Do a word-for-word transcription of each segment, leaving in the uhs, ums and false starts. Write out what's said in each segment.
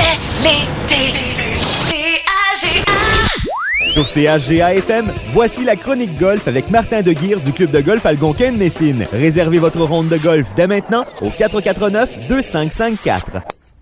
C'est l'été. C A G A. Sur C H G A F M, voici la chronique golf avec Martin Deguire du club de golf Algonquin de Messine. Réservez votre ronde de golf dès maintenant au quatre quatre neuf deux cinq cinq quatre.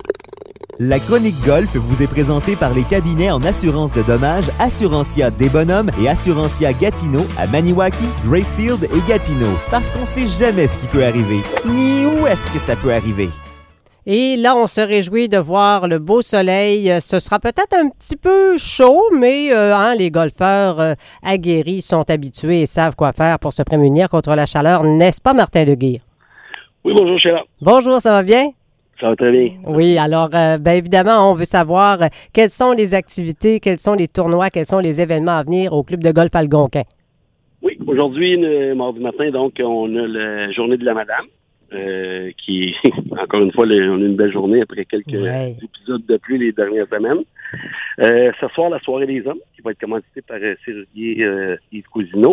La chronique golf vous est présentée par les cabinets en assurance de dommages Assurancia des Bonhommes et Assurancia Gatineau à Maniwaki, Gracefield et Gatineau. Parce qu'on sait jamais ce qui peut arriver, ni où est-ce que ça peut arriver. Et là, on se réjouit de voir le beau soleil. Ce sera peut-être un petit peu chaud, mais euh, hein, les golfeurs euh, aguerris sont habitués et savent quoi faire pour se prémunir contre la chaleur, n'est-ce pas, Martin Deguire? Oui, bonjour, Sheila. Bonjour, ça va bien? Ça va très bien. Oui, alors, euh, bien évidemment, on veut savoir euh, quelles sont les activités, quels sont les tournois, quels sont les événements à venir au club de golf Algonquin. Oui, aujourd'hui, le mardi matin, donc, on a la journée de la madame, euh, qui, encore une fois, le, on a une belle journée après quelques ouais. épisodes de pluie les dernières semaines. Euh, ce soir, la soirée des hommes, qui va être commanditée par euh, Serrulier euh, Yves Cousineau.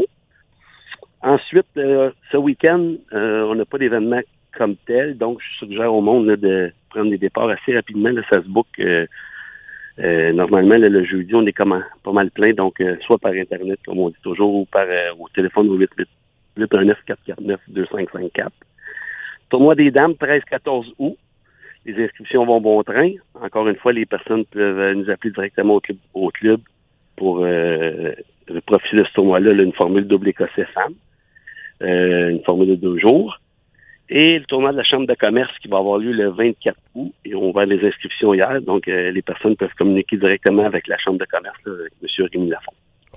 Ensuite, euh, ce week-end, euh, on n'a pas d'événement comme tel, donc je suggère au monde là, de prendre des départs assez rapidement. Là, ça se book euh, euh, normalement là, le jeudi, on est comme pas mal plein, donc euh, soit par Internet, comme on dit toujours, ou par euh, au téléphone au huit un neuf quatre quatre neuf deux cinq cinq quatre. Tournoi des dames, treize quatorze août. Les inscriptions vont bon train. Encore une fois, les personnes peuvent nous appeler directement au club, au club pour euh, profiter de ce tournoi-là, là, une formule double écossais femme, euh, une formule de deux jours. Et le tournoi de la Chambre de commerce qui va avoir lieu le vingt-quatre août. Et on va les inscriptions hier. Donc, euh, les personnes peuvent communiquer directement avec la Chambre de commerce, là, avec M. Rémi Lafont.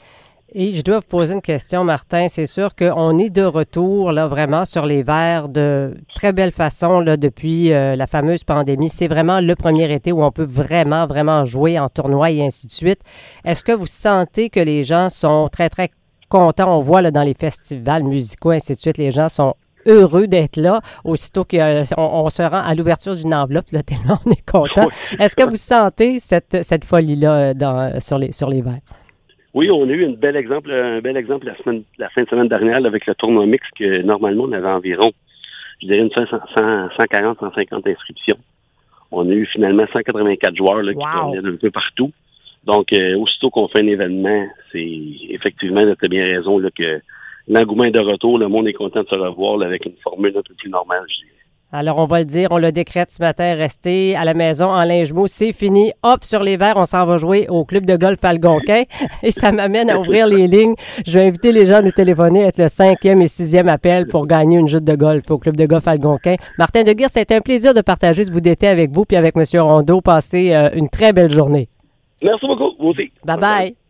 Et je dois vous poser une question, Martin. C'est sûr qu'on est de retour, là, vraiment, sur les verres de très belle façon, là, depuis euh, la fameuse pandémie. C'est vraiment le premier été où on peut vraiment, vraiment jouer en tournoi et ainsi de suite. Est-ce que vous sentez que les gens sont très, très contents? On voit, là, dans les festivals musicaux, ainsi de suite, les gens sont heureux d'être là, aussitôt qu'on on se rend à l'ouverture d'une enveloppe, là, tellement on est content. Est-ce que vous sentez cette, cette folie-là dans, sur, les, sur les verres? Oui, on a eu une belle exemple, un bel exemple la, semaine, la fin de semaine dernière là, avec le tournoi mix que normalement on avait environ, je dirais, une cent, cent quarante, cent cinquante inscriptions. On a eu finalement cent quatre-vingt-quatre joueurs là, wow. qui venaient d'un peu partout. Donc, euh, aussitôt qu'on fait un événement, c'est effectivement, tu as bien raison, là, que l'engouement est de retour, le monde est content de se revoir là, avec une formule un peu plus normale, je dirais. Alors, on va le dire, on le décrète ce matin, restez à la maison en linge mou, c'est fini. Hop, sur les verres, on s'en va jouer au club de golf Algonquin. Et ça m'amène à ouvrir les lignes. Je vais inviter les gens à nous téléphoner, être le cinquième et sixième appel pour gagner une joute de golf au club de golf Algonquin. Martin Deguire, c'était un plaisir de partager ce bout d'été avec vous puis avec M. Rondeau. Passez euh, une très belle journée. Merci beaucoup, vous aussi. Bye bye.